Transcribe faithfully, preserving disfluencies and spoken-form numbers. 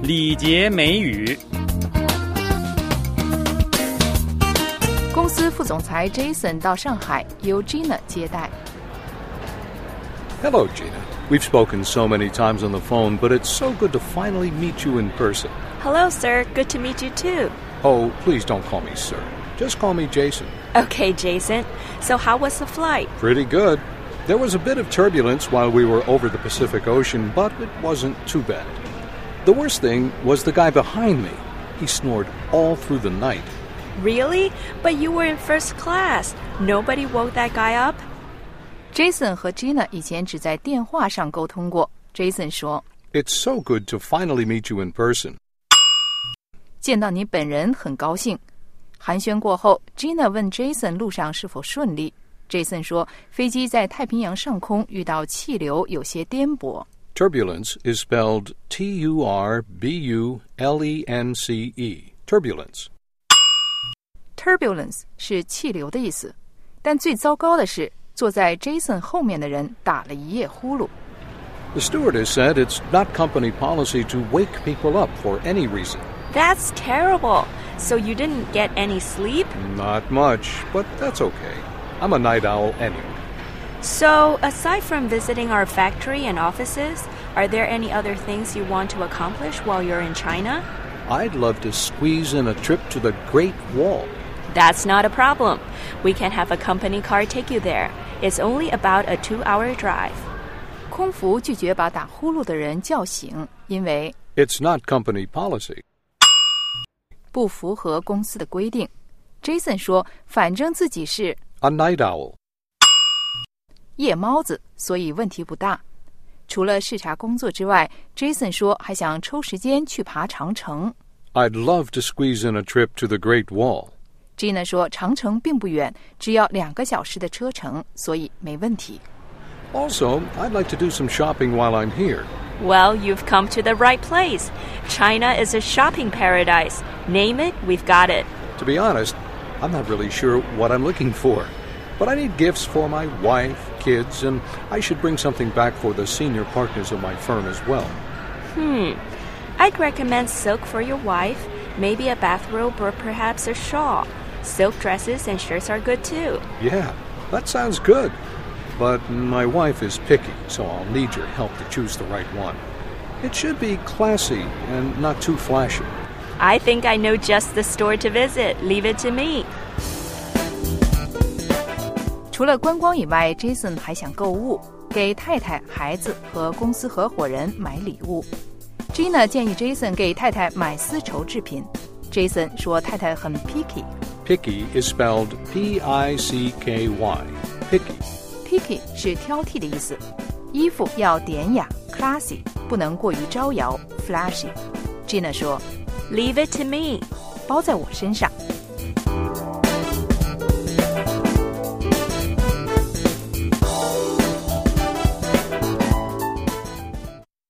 礼节美语。 公司副总裁 Jason 到上海由 Gina 接待。 Hello, Gina. We've spoken so many times on the phone, but it's so good to finally meet you in person. Hello, sir. Good to meet you too. Oh, please don't call me sir. Just call me Jason. Okay, Jason. So how was the flight? Pretty good. There was a bit of turbulence while we were over the Pacific Ocean, but it wasn't too bad. The worst thing was the guy behind me. He snored all through the night. Really? But you were in first class. Nobody woke that guy up? Jason 和 Gina 以前只在电话上沟通过。Jason 说 It's so good to finally meet you in person. 见到你本人很高兴。寒暄过后 Gina 问 Jason 路上是否顺利。Jason 说飞机在太平洋上空遇到气流有些颠簸。 Turbulence is spelled T U R B U L E N C E. Turbulence. Turbulence 是气流的意思，但最糟糕的是坐在 Jason 后面的人打了一夜呼噜。 The stewardess said it's not company policy to wake people up for any reason. That's terrible. So you didn't get any sleep? Not much, but that's okay. I'm a night owl anyway. So, aside from visiting our factory and offices, are there any other things you want to accomplish while you're in China? I'd love to squeeze in a trip to the Great Wall. That's not a problem. We can have a company car take you there. It's only about a two-hour drive. 空服拒绝把打呼噜的人叫醒，因为 It's not company policy. 不符合公司的规定。Jason 说反正自己是 A night owl. 夜猫子，所以问题不大。除了视察工作之外 Jason 说还想抽时间去爬长城。 I'd love to squeeze in a trip to the Great Wall. Gina 说长城并不远，只要两个小时的车程，所以没问题。 Also, I'd like to do some shopping while I'm here. Well, you've come to the right place. China is a shopping paradise. Name it, we've got it. To be honest, I'm not really sure what I'm looking for. But I need gifts for my wife, kids, and I should bring something back for the senior partners of my firm as well. Hmm. I'd recommend silk for your wife, maybe a bathrobe or perhaps a shawl. Silk dresses and shirts are good too. Yeah, that sounds good. But my wife is picky, so I'll need your help to choose the right one. It should be classy and not too flashy. I think I know just the store to visit. Leave it to me. 除了观光以外 Jason 还想购物，给太太、孩子和公司合伙人买礼物。Gina 建议 Jason 给太太买丝绸制品。Jason 说太太很 picky. Picky is spelled P I C K Y. Picky.Picky 是挑剔的意思，衣服要典雅 classy， 不能过于招摇 flashy。Gina 说 Leave it to me. 包在我身上。